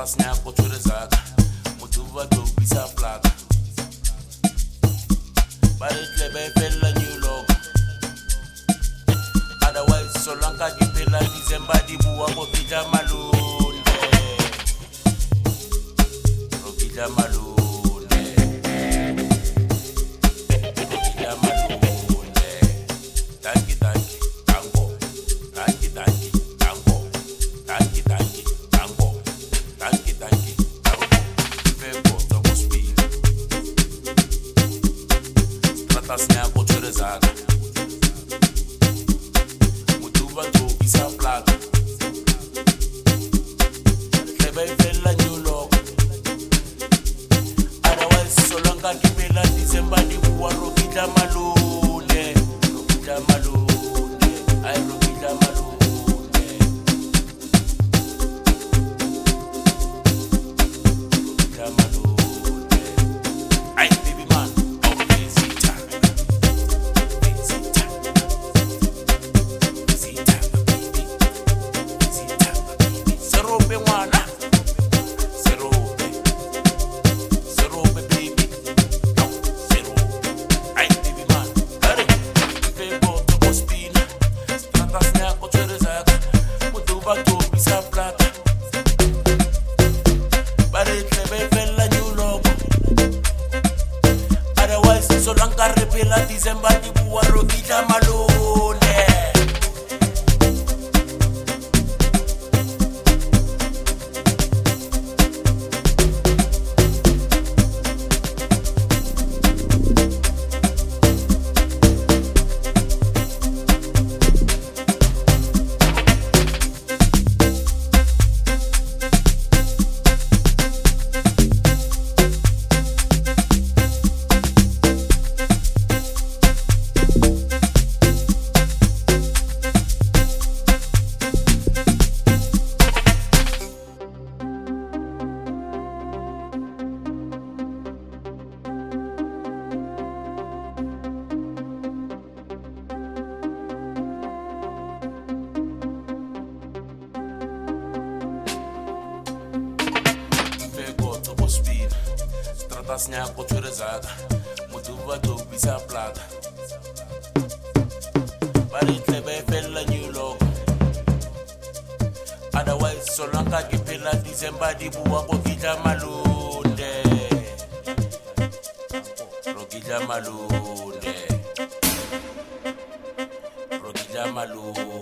snap to the zag. Mutuva to pisa flag. But it lebe fella new log. Otherwise, so long as you feel like December, the bua go pita malone. Rokita malone. Rokita malone. Tanki tanki, tango. Tanki tanki, tango. Tanki tanki, tango. Tanki tanki, tango. Fego, toco speed. Tratas ne a pocho de zaga. Mutuba to pisa flag. Lebe fella new log. Otherwise, so long as you feel like December, the war Rokita malone. Rokita malone. I Rokita malone. Rokita malone. I baby man, oh visita. Visita. Visita, baby. Visita, baby. Serobe mwana. Serobe. Serobe baby. No, serobe. I baby man. Hurry. Fego to spina. Stratas ne a coche zaga. Mutuba to pisa plata. But it lebe fella new logo. Otherwise, so long as repela December, the bua Rokita malone. Fego to speed. Stratas ne a coche de zaga. Mutuba to pisa plata. But it lebe fella new log. Otherwise, so long as you feel like December, the bua Rokita malone. Rokita malone. Rokita malone.